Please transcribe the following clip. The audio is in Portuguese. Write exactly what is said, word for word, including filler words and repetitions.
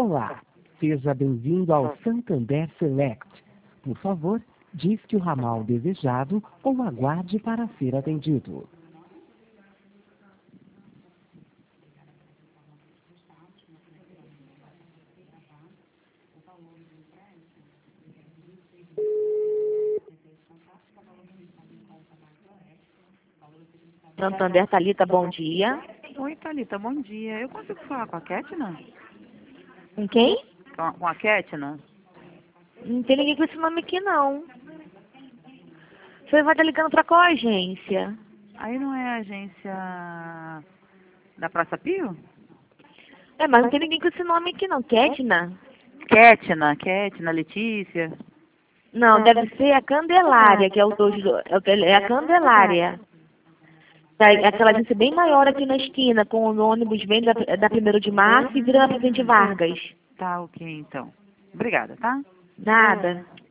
Olá, seja bem-vindo ao Santander Select. Por favor, disque o ramal desejado ou aguarde para ser atendido. Santander, Thalita, bom dia. Oi, Thalita, bom dia. Eu consigo falar com a Ketna? Com quem? Com a, com a Ketna? Não tem ninguém com esse nome aqui, não. Você vai estar ligando para qual agência? Aí não é a agência da Praça Pio? É, mas não tem ninguém com esse nome aqui, não. Ketna? Ketna, Ketna, Letícia. Não, deve ser a Candelária, que é o dois do... É a Candelária. É aquela agência bem maior aqui na esquina, com o ônibus vem da, da primeiro de março e vira na Presidente Vargas. Tá, ok, então. Obrigada, tá? Nada.